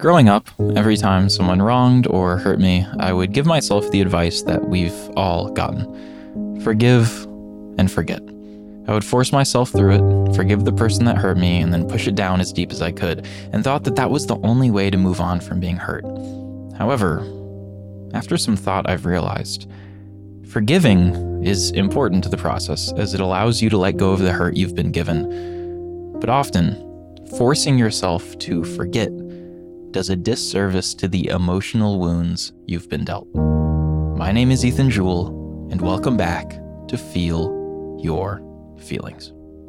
Growing up, every time someone wronged or hurt me, I would give myself the advice that we've all gotten. Forgive and forget. I would force myself through it, forgive the person that hurt me, and then push it down as deep as I could, and thought that that was the only way to move on from being hurt. However, after some thought, I've realized forgiving is important to the process, as it allows you to let go of the hurt you've been given. But often, forcing yourself to forget does a disservice to the emotional wounds you've been dealt. My name is Ethan Jewell, and welcome back to Feel Your Feelings.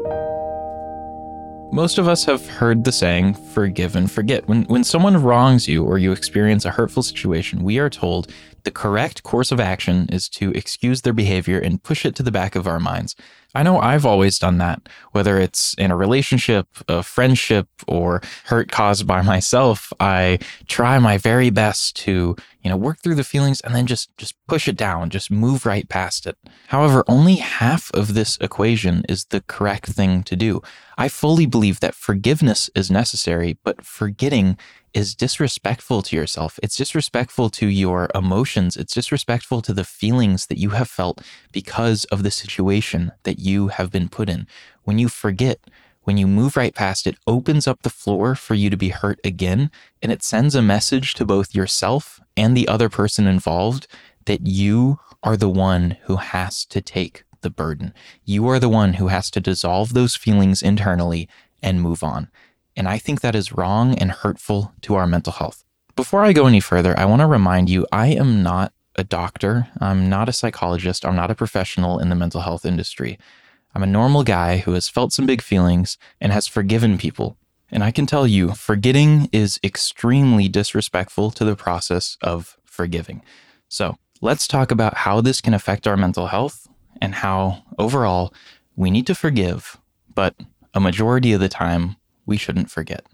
Most of us have heard the saying, forgive and forget. When someone wrongs you or you experience a hurtful situation, we are told the correct course of action is to excuse their behavior and push it to the back of our minds. I know I've always done that, whether it's in a relationship, a friendship, or hurt caused by myself. I try my very best to, work through the feelings and then just push it down, just move right past it. However, only half of this equation is the correct thing to do. I fully believe that forgiveness is necessary, but forgetting is disrespectful to yourself. It's disrespectful to your emotions. It's disrespectful to the feelings that you have felt because of the situation that you have been put in. When you forget, when you move right past it, opens up the floor for you to be hurt again, and it sends a message to both yourself and the other person involved that you are the one who has to take the burden. You are the one who has to dissolve those feelings internally and move on. And I think that is wrong and hurtful to our mental health. Before I go any further, I want to remind you, I am not a doctor. I'm not a psychologist. I'm not a professional in the mental health industry. I'm a normal guy who has felt some big feelings and has forgiven people. And I can tell you, forgetting is extremely disrespectful to the process of forgiving. So let's talk about how this can affect our mental health and how, overall, we need to forgive, but a majority of the time, we shouldn't forget.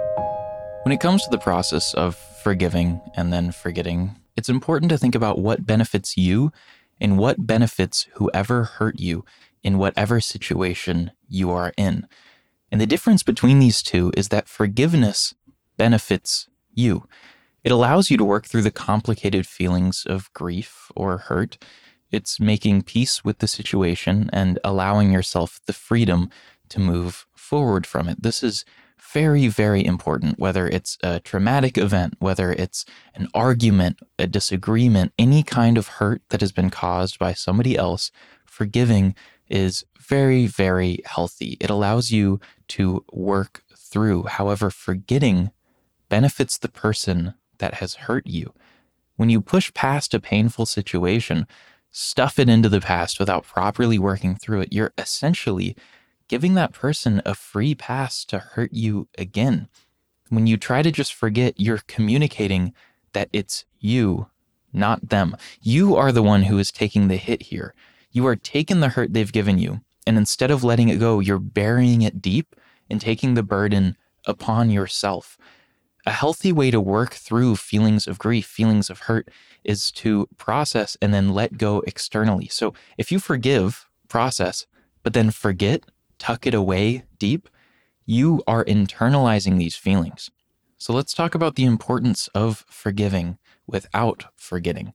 When it comes to the process of forgiving and then forgetting, it's important to think about what benefits you and what benefits whoever hurt you in whatever situation you are in. And the difference between these two is that forgiveness benefits you. It allows you to work through the complicated feelings of grief or hurt. It's making peace with the situation and allowing yourself the freedom to move forward from it. This is very, very important, whether it's a traumatic event, whether it's an argument, a disagreement, any kind of hurt that has been caused by somebody else. Forgiving is very, very healthy. It allows you to work through. However, forgetting benefits the person that has hurt you. When you push past a painful situation, stuff it into the past without properly working through it, you're essentially giving that person a free pass to hurt you again. When you try to just forget, you're communicating that it's you, not them. You are the one who is taking the hit here. You are taking the hurt they've given you, and instead of letting it go, you're burying it deep and taking the burden upon yourself. A healthy way to work through feelings of grief, feelings of hurt, is to process and then let go externally. So if you forgive, process, but then forget, tuck it away deep, you are internalizing these feelings. So let's talk about the importance of forgiving without forgetting.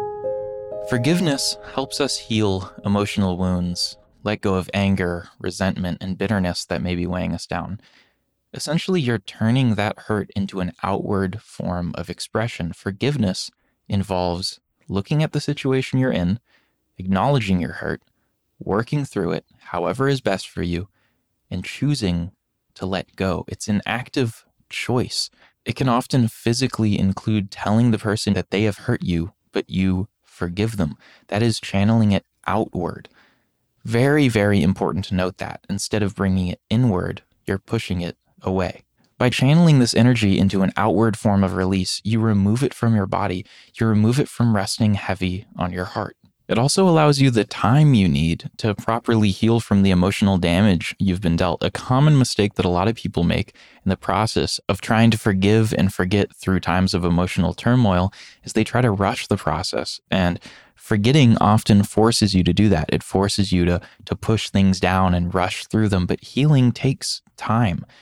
Forgiveness helps us heal emotional wounds, let go of anger, resentment, and bitterness that may be weighing us down. Essentially, you're turning that hurt into an outward form of expression. Forgiveness involves looking at the situation you're in, acknowledging your hurt, working through it however is best for you, and choosing to let go. It's an active choice. It can often physically include telling the person that they have hurt you, but you forgive them. That is channeling it outward. Very, very important to note that. Instead of bringing it inward, you're pushing it away. By channeling this energy into an outward form of release, you remove it from your body. You remove it from resting heavy on your heart. It also allows you the time you need to properly heal from the emotional damage you've been dealt. A common mistake that a lot of people make in the process of trying to forgive and forget through times of emotional turmoil is they try to rush the process. And forgetting often forces you to do that. It forces you to push things down and rush through them. But healing takes time.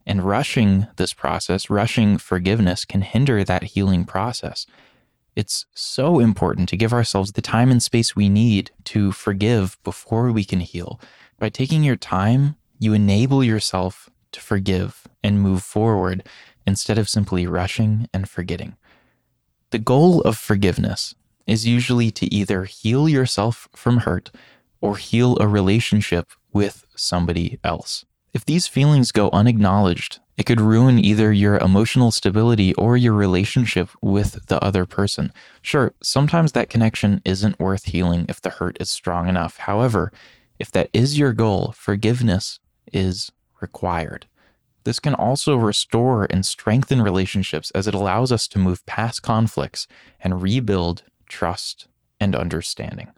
And rushing this process, rushing forgiveness, can hinder that healing process. It's so important to give ourselves the time and space we need to forgive before we can heal. By taking your time, you enable yourself to forgive and move forward instead of simply rushing and forgetting. The goal of forgiveness is usually to either heal yourself from hurt or heal a relationship with somebody else. If these feelings go unacknowledged, it could ruin either your emotional stability or your relationship with the other person. Sure, sometimes that connection isn't worth healing if the hurt is strong enough. However, if that is your goal, forgiveness is required. This can also restore and strengthen relationships as it allows us to move past conflicts and rebuild trust and understanding.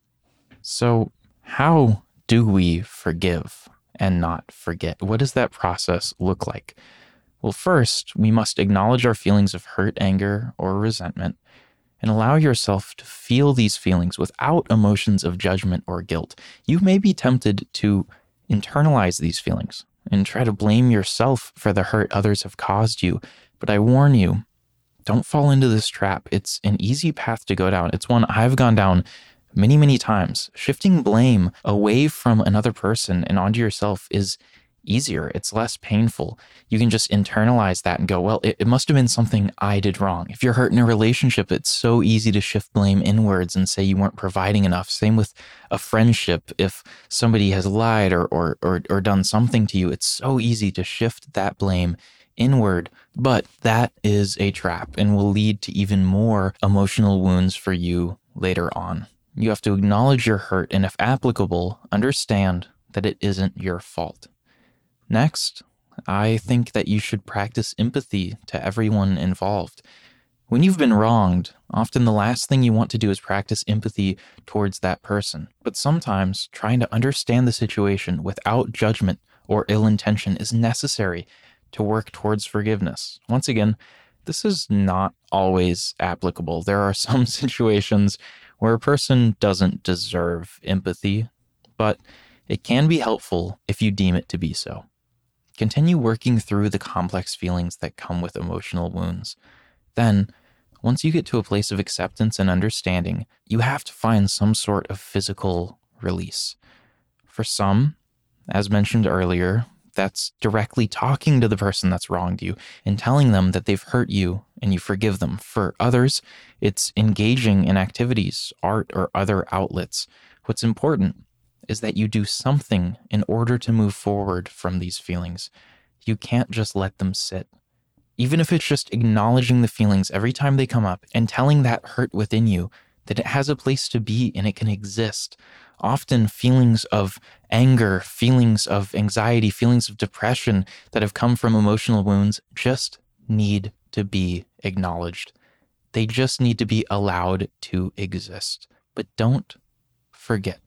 So, how do we forgive and not forget? What does that process look like? Well, first, we must acknowledge our feelings of hurt, anger, or resentment, and allow yourself to feel these feelings without emotions of judgment or guilt. You may be tempted to internalize these feelings and try to blame yourself for the hurt others have caused you, but I warn you, don't fall into this trap. It's an easy path to go down. It's one I've gone down many, many times. Shifting blame away from another person and onto yourself is easier. It's less painful. You can just internalize that and go, well, it must have been something I did wrong. If you're hurt in a relationship, it's so easy to shift blame inwards and say you weren't providing enough. Same with a friendship. If somebody has lied or done something to you, it's so easy to shift that blame inward. But that is a trap and will lead to even more emotional wounds for you later on. You have to acknowledge your hurt and, if applicable, understand that it isn't your fault. Next, I think that you should practice empathy to everyone involved. When you've been wronged, often the last thing you want to do is practice empathy towards that person. But sometimes trying to understand the situation without judgment or ill intention is necessary to work towards forgiveness. Once again, this is not always applicable. There are some situations where a person doesn't deserve empathy, but it can be helpful if you deem it to be so. Continue working through the complex feelings that come with emotional wounds. Then, once you get to a place of acceptance and understanding, you have to find some sort of physical release. For some, as mentioned earlier, that's directly talking to the person that's wronged you and telling them that they've hurt you and you forgive them. For others, it's engaging in activities, art, or other outlets. What's important is that you do something in order to move forward from these feelings. You can't just let them sit. Even if it's just acknowledging the feelings every time they come up and telling that hurt within you that it has a place to be and it can exist. Often feelings of anger, feelings of anxiety, feelings of depression that have come from emotional wounds just need to be acknowledged. They just need to be allowed to exist. But don't forget.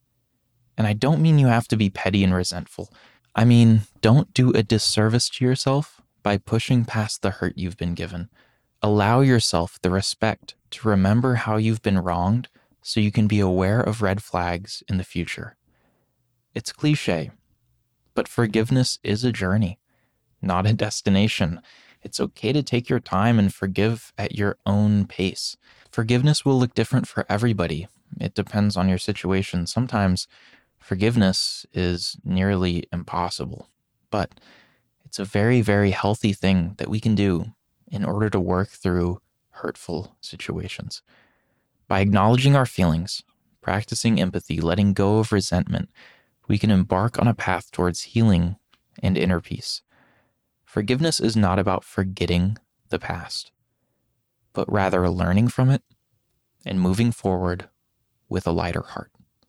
And I don't mean you have to be petty and resentful. I mean, don't do a disservice to yourself by pushing past the hurt you've been given. Allow yourself the respect to remember how you've been wronged so you can be aware of red flags in the future. It's cliche, but forgiveness is a journey, not a destination. It's okay to take your time and forgive at your own pace. Forgiveness will look different for everybody. It depends on your situation. Sometimes forgiveness is nearly impossible, but it's a very, very healthy thing that we can do in order to work through hurtful situations. By acknowledging our feelings, practicing empathy, letting go of resentment, we can embark on a path towards healing and inner peace. Forgiveness is not about forgetting the past, but rather learning from it and moving forward with a lighter heart.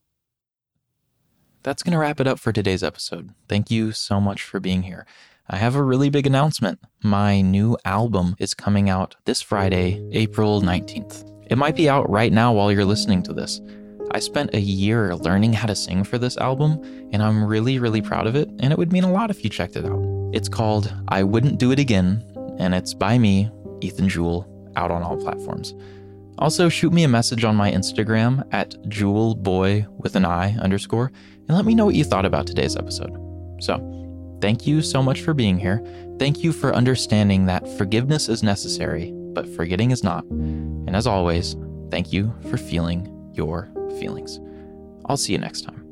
That's going to wrap it up for today's episode. Thank you so much for being here. I have a really big announcement. My new album is coming out this Friday, April 19th. It might be out right now while you're listening to this. I spent a year learning how to sing for this album, and I'm really, really proud of it, and it would mean a lot if you checked it out. It's called I Wouldn't Do It Again, and it's by me, Ethan Jewell, out on all platforms. Also, shoot me a message on my Instagram at JewelBoy with an I_, and let me know what you thought about today's episode. So, Thank you so much for being here. Thank you for understanding that forgiveness is necessary, but forgetting is not. And as always, thank you for feeling your feelings. I'll see you next time.